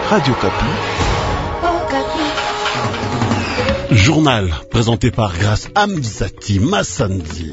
Radio Kapi. Journal présenté par Grâce Amzati Massandi.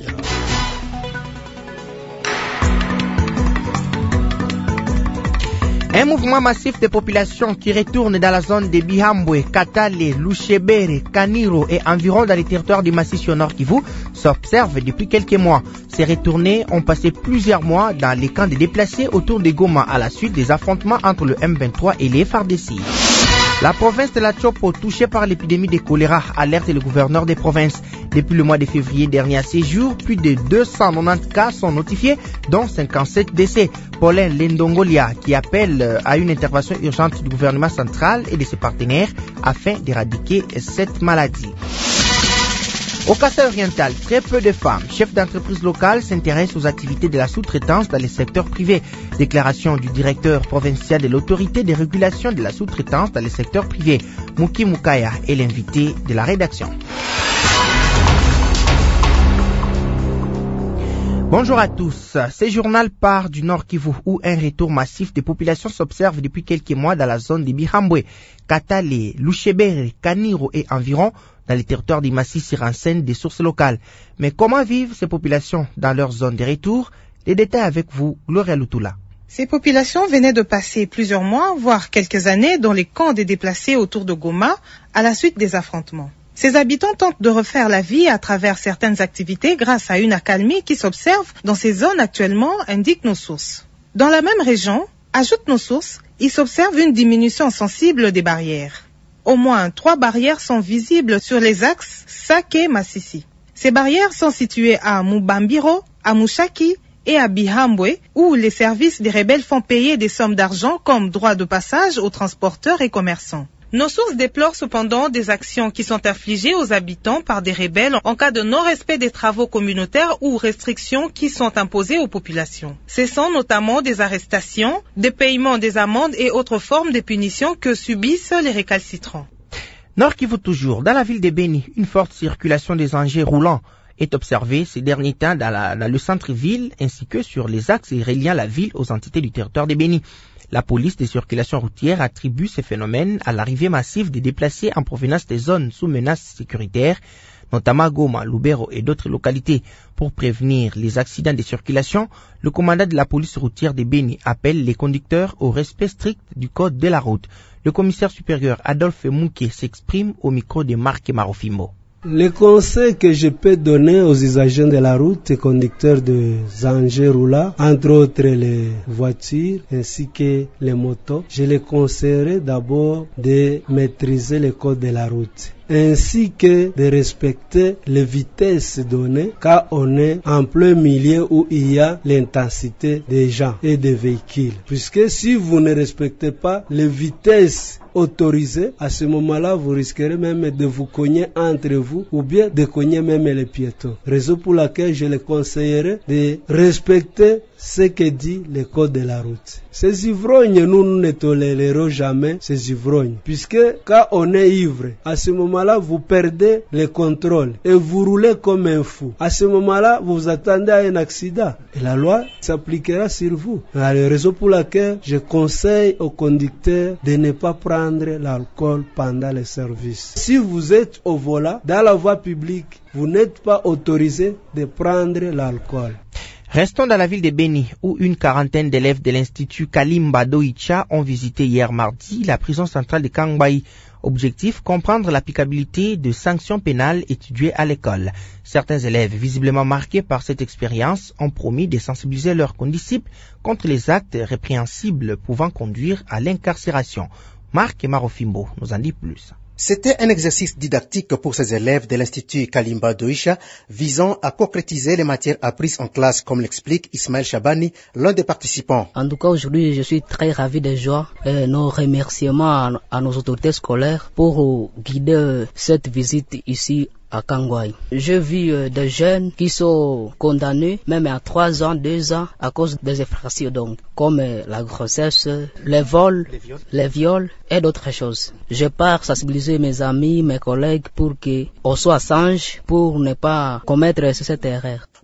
Un mouvement massif de population qui retourne dans la zone de Bihambwe, Katale, Lushebere, Kaniro et environ dans les territoires du massif au Nord Kivu s'observe depuis quelques mois. Ces retournés ont passé plusieurs mois dans les camps de déplacés autour de Goma à la suite des affrontements entre le M23 et les FARDC. La province de la Chopo, touchée par l'épidémie de choléra, alerte le gouverneur des provinces. Depuis le mois de février dernier à ces jours, plus de 290 cas sont notifiés, dont 57 décès. Paulin Lendongolia, qui appelle à une intervention urgente du gouvernement central et de ses partenaires afin d'éradiquer cette maladie. Au Kasaï oriental, très peu de femmes, chefs d'entreprise locales, s'intéressent aux activités de la sous-traitance dans les secteurs privés. Déclaration du directeur provincial de l'autorité de régulation de la sous-traitance dans les secteurs privés. Mouki Moukaya est l'invité de la rédaction. Bonjour à tous. Ce journal part du Nord Kivu où un retour massif des populations s'observe depuis quelques mois dans la zone de Bihambwe, Katale, Lushebere, Kaniro et environ dans les territoires du massif s'y renseignent des sources locales. Mais comment vivent ces populations dans leur zone de retour? Les détails avec vous, Gloria Lutula. Ces populations venaient de passer plusieurs mois, voire quelques années, dans les camps des déplacés autour de Goma à la suite des affrontements. Ces habitants tentent de refaire la vie à travers certaines activités grâce à une accalmie qui s'observe dans ces zones actuellement, indiquent nos sources. Dans la même région, ajoutent nos sources, il s'observe une diminution sensible des barrières. Au moins 3 barrières sont visibles sur les axes Sake-Massissi. Ces barrières sont situées à Mubambiro, à Mushaki et à Bihambwe, où les services des rebelles font payer des sommes d'argent comme droit de passage aux transporteurs et commerçants. Nos sources déplorent cependant des actions qui sont infligées aux habitants par des rebelles en cas de non-respect des travaux communautaires ou restrictions qui sont imposées aux populations. Ce sont notamment des arrestations, des paiements des amendes et autres formes de punitions que subissent les récalcitrants. Nord Kivu toujours, dans la ville de Beni, une forte circulation des engins roulants est observée ces derniers temps dans le centre-ville ainsi que sur les axes reliant la ville aux entités du territoire de Beni. La police des circulations routières attribue ces phénomènes à l'arrivée massive des déplacés en provenance des zones sous menace sécuritaire, notamment Goma, Lubero et d'autres localités. Pour prévenir les accidents de circulation, le commandant de la police routière de Beni appelle les conducteurs au respect strict du code de la route. Le commissaire supérieur Adolphe Mouké s'exprime au micro de Marc Marofimbo. Le conseil que je peux donner aux usagers de la route et conducteurs de engins roulants, entre autres les voitures ainsi que les motos, je les conseillerais d'abord de maîtriser le code de la route, ainsi que de respecter les vitesses données car on est en plein milieu où il y a l'intensité des gens et des véhicules. Puisque si vous ne respectez pas les vitesses autorisées, à ce moment-là, vous risquerez même de vous cogner entre vous ou bien de cogner même les piétons. Raison pour laquelle je les conseillerais de respecter ce que dit le code de la route. Ces ivrognes, nous ne tolérerons jamais ces ivrognes, puisque quand on est ivre, à ce moment-là, vous perdez le contrôle et vous roulez comme un fou. À ce moment-là, vous vous attendez à un accident et la loi s'appliquera sur vous. C'est la raison pour laquelle je conseille aux conducteurs de ne pas prendre l'alcool pendant le service. Si vous êtes au volant, dans la voie publique, vous n'êtes pas autorisé de prendre l'alcool. Restons dans la ville de Beni, où une quarantaine d'élèves de l'Institut Kalimba Doicha ont visité hier mardi la prison centrale de Kangbaï. Objectif, comprendre l'applicabilité de sanctions pénales étudiées à l'école. Certains élèves, visiblement marqués par cette expérience, ont promis de sensibiliser leurs condisciples contre les actes répréhensibles pouvant conduire à l'incarcération. Marc Marofimbo nous en dit plus. C'était un exercice didactique pour ces élèves de l'Institut Kalimba Doicha visant à concrétiser les matières apprises en classe, comme l'explique Ismaël Chabani, l'un des participants. En tout cas, aujourd'hui, je suis très ravi de joie. Nos remerciements à nos autorités scolaires pour guider cette visite ici à Kangbaï. J'ai vu des jeunes qui sont condamnés même à 3 ans, 2 ans à cause des infractions donc, comme la grossesse, les vols, les viols et d'autres choses. Je pars sensibiliser mes amis, mes collègues pour qu'on soit sages pour ne pas commettre cette erreur.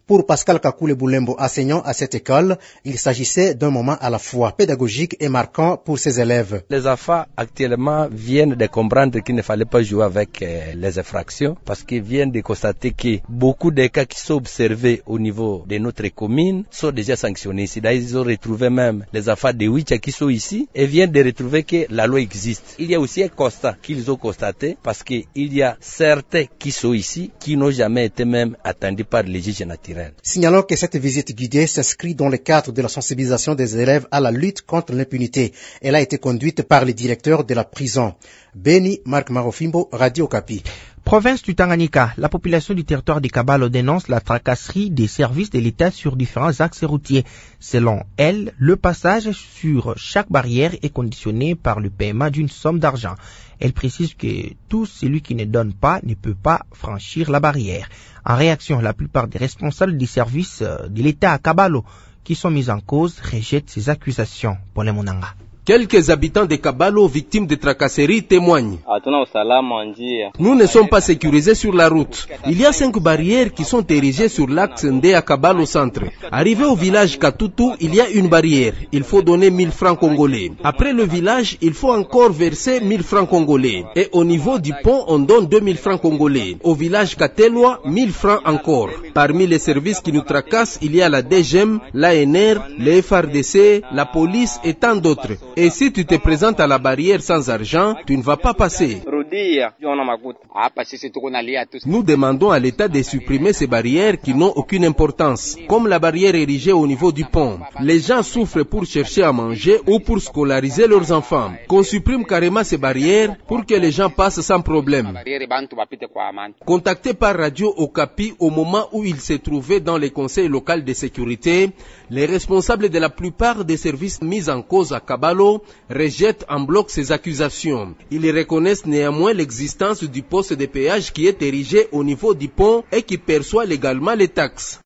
Pour Pascal Kakule Boulembo, enseignant à cette école, il s'agissait d'un moment à la fois pédagogique et marquant pour ses élèves. Les enfants actuellement viennent de comprendre qu'il ne fallait pas jouer avec les infractions parce qu'ils viennent de constater que beaucoup de cas qui sont observés au niveau de notre commune sont déjà sanctionnés ici. D'ailleurs, ils ont retrouvé même les enfants de Wicha qui sont ici et viennent de retrouver que la loi existe. Il y a aussi un constat qu'ils ont constaté parce qu'il y a certains qui sont ici qui n'ont jamais été même attendus par les juges naturels. Signalons que cette visite guidée s'inscrit dans le cadre de la sensibilisation des élèves à la lutte contre l'impunité. Elle a été conduite par le directeur de la prison. Beni Marc Marofimbo, Radio Okapi. Province du Tanganyika, la population du territoire de Kabalo dénonce la tracasserie des services de l'État sur différents axes routiers. Selon elle, le passage sur chaque barrière est conditionné par le paiement d'une somme d'argent. Elle précise que tout celui qui ne donne pas ne peut pas franchir la barrière. En réaction, la plupart des responsables des services de l'État à Kabalo qui sont mis en cause rejettent ces accusations. Pour les Monanga. Quelques habitants de Kabalo victimes de tracasseries témoignent. Nous ne sommes pas sécurisés sur la route. Il y a 5 barrières qui sont érigées sur l'axe Ndé à Kabalo centre. Arrivé au village Katutu, il y a une barrière. Il faut donner 1000 francs congolais. Après le village, il faut encore verser 1000 francs congolais. Et au niveau du pont, on donne 2000 francs congolais. Au village Katelwa, 1000 francs encore. Parmi les services qui nous tracassent, il y a la DGM, l'ANR, le FRDC, la police et tant d'autres. Et si tu te présentes à la barrière sans argent, tu ne vas pas passer. Nous demandons à l'État de supprimer ces barrières qui n'ont aucune importance, comme la barrière érigée au niveau du pont. Les gens souffrent pour chercher à manger ou pour scolariser leurs enfants. Qu'on supprime carrément ces barrières pour que les gens passent sans problème. Contacté par Radio Okapi au moment où il se trouvait dans les conseils locaux de sécurité, les responsables de la plupart des services mis en cause à Kabalo rejettent en bloc ces accusations. Ils reconnaissent néanmoins l'existence du poste de péage qui est érigé au niveau du pont et qui perçoit légalement les taxes.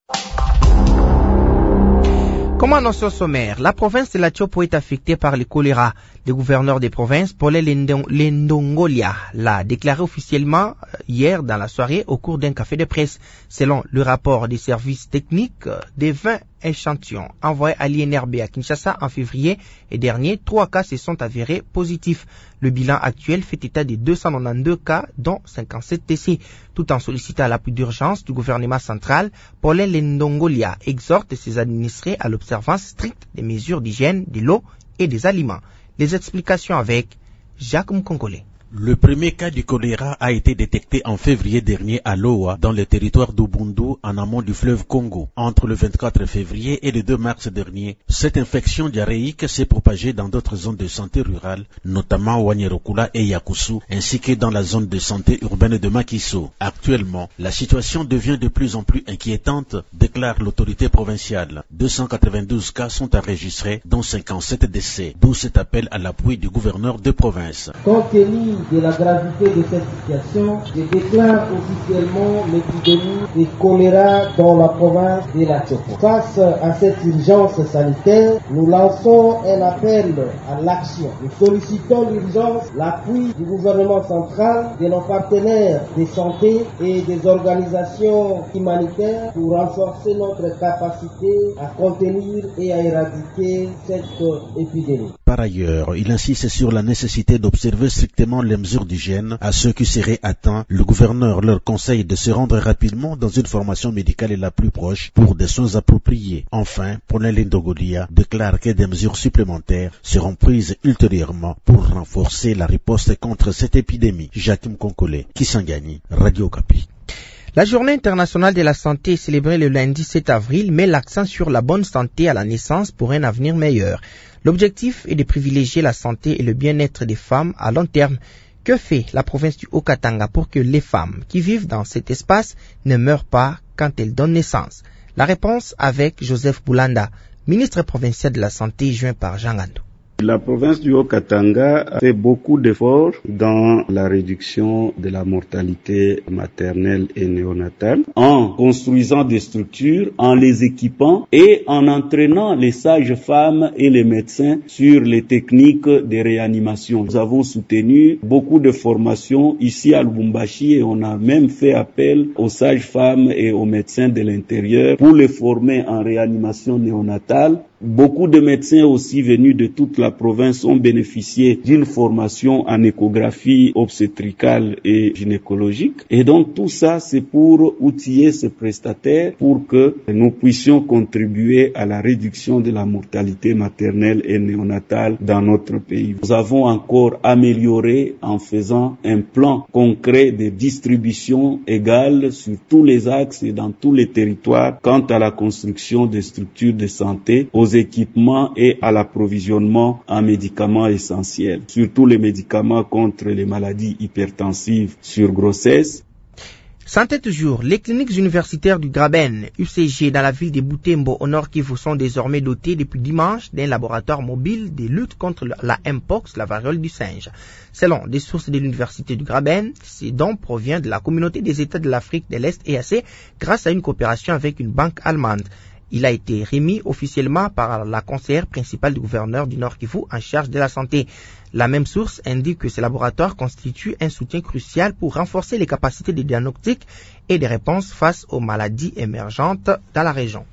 Comme annoncé au sommaire, la province de la Tchopo est affectée par le choléra. Le gouverneur des provinces, Paul Lendongolia, l'a déclaré officiellement hier dans la soirée au cours d'un café de presse. Selon le rapport des services techniques, des 20 échantillons envoyés à l'INRB à Kinshasa en février et dernier, 3 cas se sont avérés positifs. Le bilan actuel fait état de 292 cas, dont 57 décès. Tout en sollicitant l'appui d'urgence du gouvernement central, Paul Lendongolia exhorte ses administrés à l'observance stricte des mesures d'hygiène, de l'eau et des aliments. Les explications avec Jacques Mkongole. Le premier cas du choléra a été détecté en février dernier à Loa, dans le territoire d'Ubundu, en amont du fleuve Congo. Entre le 24 février et le 2 mars dernier, cette infection diarrhéique s'est propagée dans d'autres zones de santé rurale, notamment Wanyerokula et Yakusu, ainsi que dans la zone de santé urbaine de Makiso. Actuellement, la situation devient de plus en plus inquiétante, déclare l'autorité provinciale. 292 cas sont enregistrés, dont 57 décès, d'où cet appel à l'appui du gouverneur de province. De la gravité de cette situation, je déclare officiellement l'épidémie de choléra dans la province de la Tchopo. Face à cette urgence sanitaire, nous lançons un appel à l'action. Nous sollicitons l'urgence, l'appui du gouvernement central, de nos partenaires de santé et des organisations humanitaires pour renforcer notre capacité à contenir et à éradiquer cette épidémie. Par ailleurs, il insiste sur la nécessité d'observer strictement les mesures d'hygiène. À ceux qui seraient atteints, le gouverneur leur conseille de se rendre rapidement dans une formation médicale la plus proche pour des soins appropriés. Enfin, Paul Lendongolia déclare que des mesures supplémentaires seront prises ultérieurement pour renforcer la riposte contre cette épidémie. Jacques Mkonkole, Kisangani, Radio Okapi. La journée internationale de la santé est célébrée le lundi 7 avril, met l'accent sur la bonne santé à la naissance pour un avenir meilleur. L'objectif est de privilégier la santé et le bien-être des femmes à long terme. Que fait la province du Haut-Katanga pour que les femmes qui vivent dans cet espace ne meurent pas quand elles donnent naissance? La réponse avec Joseph Boulanda, ministre provincial de la Santé joint par Jean Gandou. La province du Haut-Katanga a fait beaucoup d'efforts dans la réduction de la mortalité maternelle et néonatale en construisant des structures, en les équipant et en entraînant les sages-femmes et les médecins sur les techniques de réanimation. Nous avons soutenu beaucoup de formations ici à Lubumbashi et on a même fait appel aux sages-femmes et aux médecins de l'intérieur pour les former en réanimation néonatale. Beaucoup de médecins aussi venus de toute la province ont bénéficié d'une formation en échographie obstétricale et gynécologique. Et donc tout ça, c'est pour outiller ces prestataires pour que nous puissions contribuer à la réduction de la mortalité maternelle et néonatale dans notre pays. Nous avons encore amélioré en faisant un plan concret de distribution égale sur tous les axes et dans tous les territoires quant à la construction des structures de santé, aux équipements et à l'approvisionnement en médicaments essentiels, surtout les médicaments contre les maladies hypertensives sur grossesse. Santé toujours, les cliniques universitaires du Graben, UCG, dans la ville de Butembo, au Nord Kivu, sont désormais dotées depuis dimanche d'un laboratoire mobile de lutte contre la Mpox, la variole du singe. Selon des sources de l'université du Graben, ces dons proviennent de la communauté des États de l'Afrique de l'Est EAC grâce à une coopération avec une banque allemande. Il a été remis officiellement par la conseillère principale du gouverneur du Nord Kivu en charge de la santé. La même source indique que ces laboratoires constituent un soutien crucial pour renforcer les capacités de diagnostic et de réponse face aux maladies émergentes dans la région.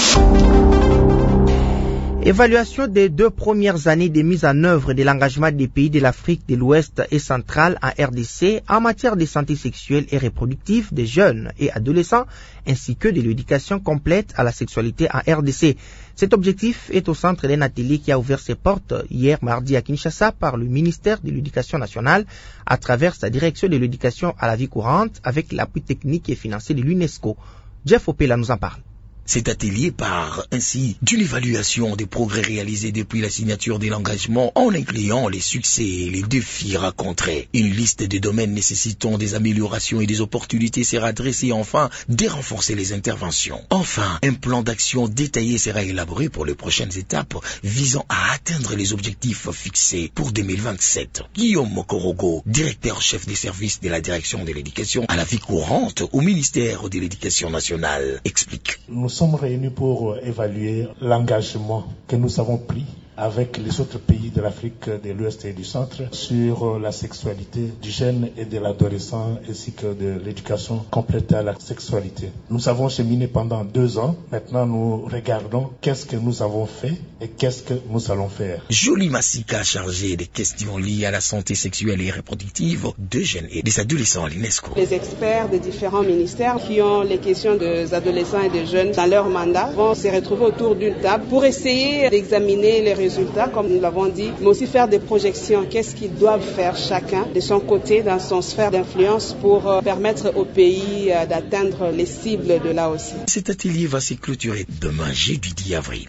Évaluation des 2 premières années de mise en œuvre de l'engagement des pays de l'Afrique de l'Ouest et centrale en RDC en matière de santé sexuelle et reproductive des jeunes et adolescents ainsi que de l'éducation complète à la sexualité en RDC. Cet objectif est au centre d'un atelier qui a ouvert ses portes hier mardi à Kinshasa par le ministère de l'Éducation nationale à travers sa direction de l'éducation à la vie courante avec l'appui technique et financier de l'UNESCO. Jeff Opela nous en parle. Cet atelier part ainsi d'une évaluation des progrès réalisés depuis la signature de l'engagement en incluant les succès et les défis rencontrés. Une liste de domaines nécessitant des améliorations et des opportunités sera dressée enfin de renforcer les interventions. Enfin, un plan d'action détaillé sera élaboré pour les prochaines étapes visant à atteindre les objectifs fixés pour 2027. Guillaume Mokorogo, directeur-chef des services de la direction de l'éducation à la vie courante au ministère de l'Éducation nationale, explique. Nous sommes réunis pour évaluer l'engagement que nous avons pris avec les autres pays de l'Afrique de l'Ouest et du Centre sur la sexualité du jeune et de l'adolescent ainsi que de l'éducation complète à la sexualité. Nous avons cheminé pendant 2 ans. Maintenant, nous regardons qu'est-ce que nous avons fait et qu'est-ce que nous allons faire. Jolie Massika, chargé des questions liées à la santé sexuelle et reproductive des jeunes et des adolescents à l'UNESCO. Les experts des différents ministères qui ont les questions des adolescents et des jeunes dans leur mandat vont se retrouver autour d'une table pour essayer d'examiner les résultats, comme nous l'avons dit, mais aussi faire des projections. Qu'est-ce qu'ils doivent faire chacun de son côté dans son sphère d'influence pour permettre au pays d'atteindre les cibles de là aussi. Cet atelier va se clôturer demain, jeudi 10 avril.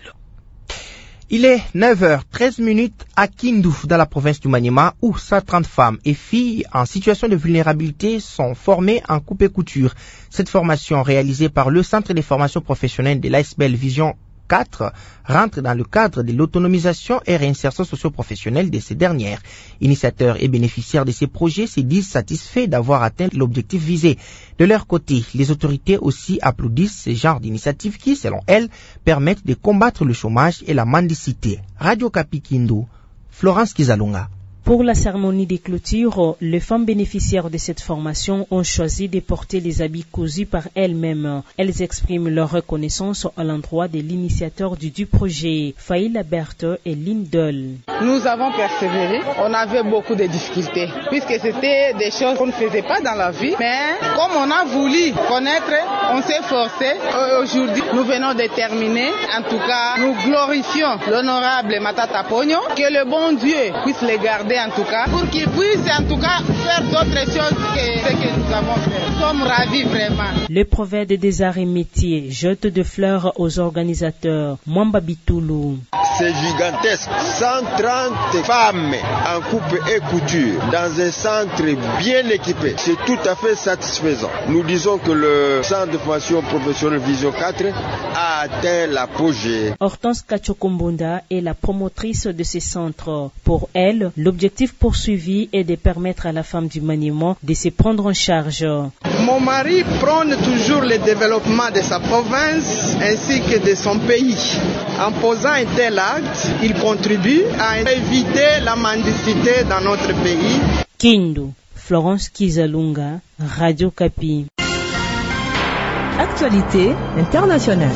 Il est 9h13 à Kindu, dans la province du Maniema, où 130 femmes et filles en situation de vulnérabilité sont formées en coupe et couture. Cette formation, réalisée par le Centre de formation professionnelle de l'ASBL Vision 4, rentre dans le cadre de l'autonomisation et réinsertion socio-professionnelle de ces dernières. Initiateurs et bénéficiaires de ces projets se disent satisfaits d'avoir atteint l'objectif visé. De leur côté, les autorités aussi applaudissent ce genre d'initiatives qui, selon elles, permettent de combattre le chômage et la mendicité. Radio Kapi Kindu, Florence Kizalunga. Pour la cérémonie des clôtures, les femmes bénéficiaires de cette formation ont choisi de porter les habits cousus par elles-mêmes. Elles expriment leur reconnaissance à l'endroit de l'initiateur du projet, Faïla Berthe et Lindel. Nous avons persévéré. On avait beaucoup de difficultés, puisque c'était des choses qu'on ne faisait pas dans la vie. Mais comme on a voulu connaître, on s'est forcé. Aujourd'hui, nous venons de terminer. En tout cas, nous glorifions l'honorable Matata Pogno. Que le bon Dieu puisse les garder aider en tout cas, pour qu'ils puissent en tout cas faire d'autres choses que ce que nous avons fait. Nous sommes ravis vraiment. Le proverbe des arts et métiers jette de fleurs aux organisateurs. Mwamba Bitoulou. C'est gigantesque. 130 femmes en coupe et couture dans un centre bien équipé. C'est tout à fait satisfaisant. Nous disons que le centre de formation professionnelle Vision 4 a atteint l'apogée. Hortense Kachokombunda est la promotrice de ces centres. Pour elle, l'objectif poursuivi est de permettre à la femme du maniement de se prendre en charge. Mon mari prône toujours le développement de sa province ainsi que de son pays. En posant un tel acte, il contribue à éviter la mendicité dans notre pays. Kindu, Florence Kizalunga, Radio Kapi. Actualité internationale.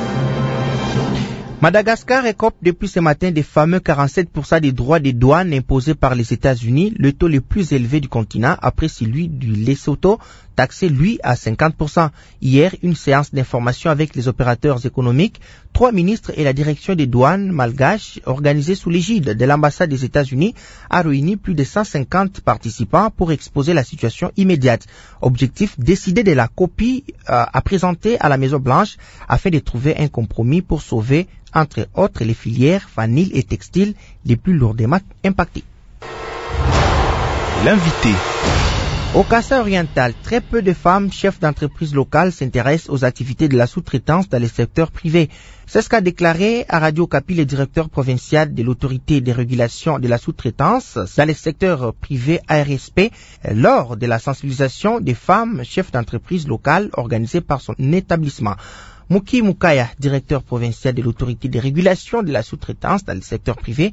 Madagascar écope depuis ce matin des fameux 47% des droits des douanes imposés par les États-Unis, le taux le plus élevé du continent après celui du Lesotho, taxé lui à 50%. Hier, une séance d'information avec les opérateurs économiques, 3 ministres et la direction des douanes malgaches organisée sous l'égide de l'ambassade des États-Unis a réuni plus de 150 participants pour exposer la situation immédiate. Objectif, décider de la copie à présenter à la Maison-Blanche afin de trouver un compromis pour sauver entre autres les filières vanille et textile les plus lourdement impactées. L'invité. Au Kassai oriental, très peu de femmes chefs d'entreprise locales s'intéressent aux activités de la sous-traitance dans le secteur privé. C'est ce qu'a déclaré à Radio Kapi le directeur provincial de l'autorité de régulation de la sous-traitance dans le secteur privé ARSP lors de la sensibilisation des femmes chefs d'entreprise locales organisée par son établissement. Muki Mukaya, directeur provincial de l'autorité de régulation de la sous-traitance dans le secteur privé,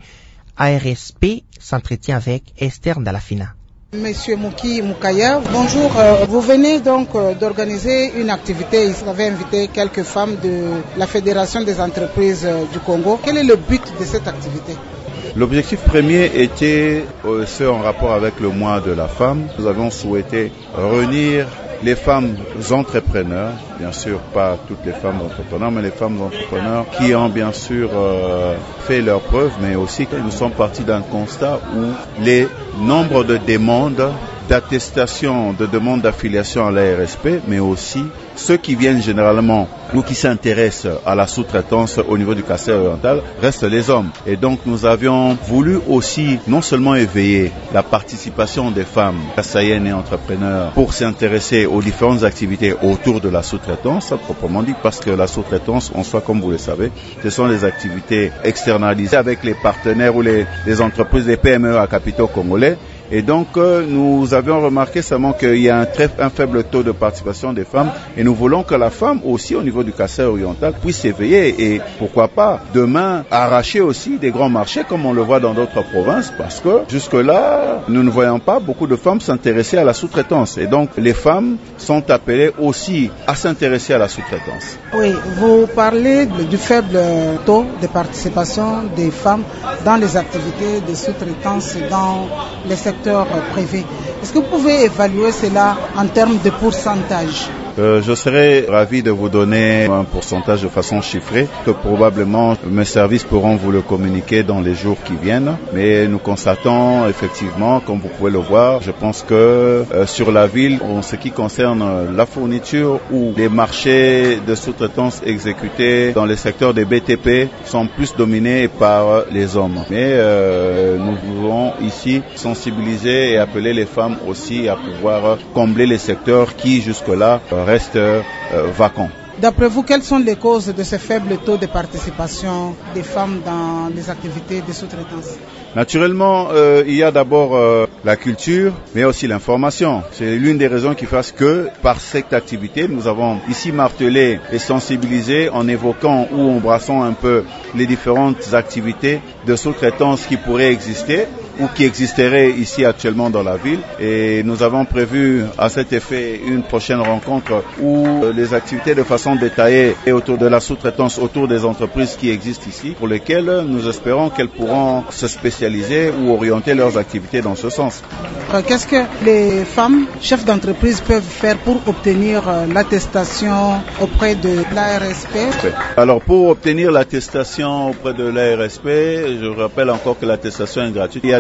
ARSP, s'entretient avec Esther Ndalafina. Monsieur Muki Mukaya, bonjour. Vous venez donc d'organiser une activité. Vous avez invité quelques femmes de la Fédération des entreprises du Congo. Quel est le but de cette activité? L'objectif premier était en rapport avec le mois de la femme. Nous avions souhaité réunir les femmes entrepreneurs, bien sûr pas toutes les femmes entrepreneurs, mais les femmes entrepreneurs qui ont bien sûr fait leurs preuves, mais aussi que nous sommes partis d'un constat où les nombres de demandes d'attestation, de demandes d'affiliation à l'ARSP, mais aussi ceux qui viennent généralement ou qui s'intéressent à la sous-traitance au niveau du Kassai oriental restent les hommes. Et donc nous avions voulu aussi non seulement éveiller la participation des femmes kassaïennes et entrepreneurs pour s'intéresser aux différentes activités autour de la sous-traitance, proprement dit, parce que la sous-traitance, en soi, comme vous le savez, ce sont les activités externalisées avec les partenaires ou les entreprises des PME à capitaux congolais. Et donc, nous avions remarqué seulement qu'il y a un faible taux de participation des femmes et nous voulons que la femme aussi au niveau du Kassai oriental puisse s'éveiller et pourquoi pas demain arracher aussi des grands marchés comme on le voit dans d'autres provinces parce que jusque-là, nous ne voyons pas beaucoup de femmes s'intéresser à la sous-traitance et donc les femmes sont appelées aussi à s'intéresser à la sous-traitance. Oui, vous parlez du faible taux de participation des femmes dans les activités de sous-traitance dans les secteurs privé. Est-ce que vous pouvez évaluer cela en termes de pourcentage? Je serais ravi de vous donner un pourcentage de façon chiffrée, que probablement mes services pourront vous le communiquer dans les jours qui viennent. Mais nous constatons effectivement, comme vous pouvez le voir, je pense que sur la ville, en ce qui concerne la fourniture ou les marchés de sous-traitance exécutés dans les secteurs des BTP sont plus dominés par les hommes. Mais nous voulons ici sensibiliser et appeler les femmes aussi à pouvoir combler les secteurs qui jusque-là restent vacants. D'après vous, quelles sont les causes de ce faible taux de participation des femmes dans les activités de sous-traitance? Naturellement, il y a d'abord la culture, mais aussi l'information. C'est l'une des raisons qui fait que, par cette activité, nous avons ici martelé et sensibilisé en évoquant ou embrassant un peu les différentes activités de sous-traitance qui pourraient exister ou qui existeraient ici actuellement dans la ville. Et nous avons prévu à cet effet une prochaine rencontre où les activités de façon détaillée et autour de la sous-traitance, autour des entreprises qui existent ici, pour lesquelles nous espérons qu'elles pourront se spécialiser ou orienter leurs activités dans ce sens. Qu'est-ce que les femmes chefs d'entreprise peuvent faire pour obtenir l'attestation auprès de l'ARSP? Alors pour obtenir l'attestation auprès de l'ARSP, je rappelle encore que l'attestation est gratuite. Il y a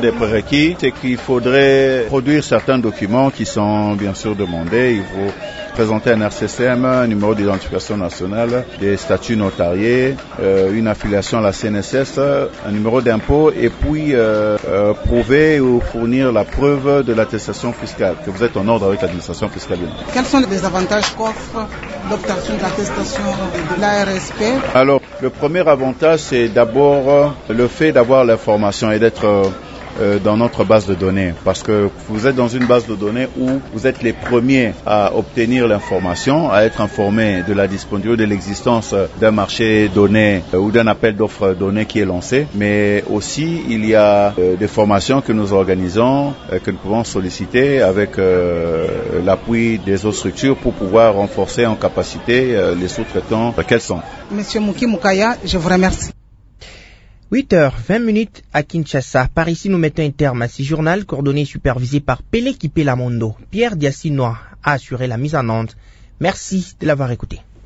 des prérequis, c'est qu'il faudrait produire certains documents qui sont bien sûr demandés. Il faut présenter un RCCM, un numéro d'identification nationale, des statuts notariés, une affiliation à la CNSS, un numéro d'impôt et puis prouver ou fournir la preuve de l'attestation fiscale, que vous êtes en ordre avec l'administration fiscale. Quels sont les avantages qu'offre l'obtention de l'attestation de l'ARSP? Alors, le premier avantage, c'est d'abord le fait d'avoir l'information et d'être dans notre base de données, parce que vous êtes dans une base de données où vous êtes les premiers à obtenir l'information, à être informés de la disponibilité, de l'existence d'un marché donné ou d'un appel d'offres donné qui est lancé, mais aussi il y a des formations que nous organisons, que nous pouvons solliciter avec l'appui des autres structures pour pouvoir renforcer en capacité les sous-traitants qu'elles sont. Monsieur Mouki Moukaya, je vous remercie. 8h20 à Kinshasa. Par ici, nous mettons un terme à ce journal coordonné et supervisé par Pele Kipelamondo. Pierre Diassinois a assuré la mise en onde. Merci de l'avoir écouté.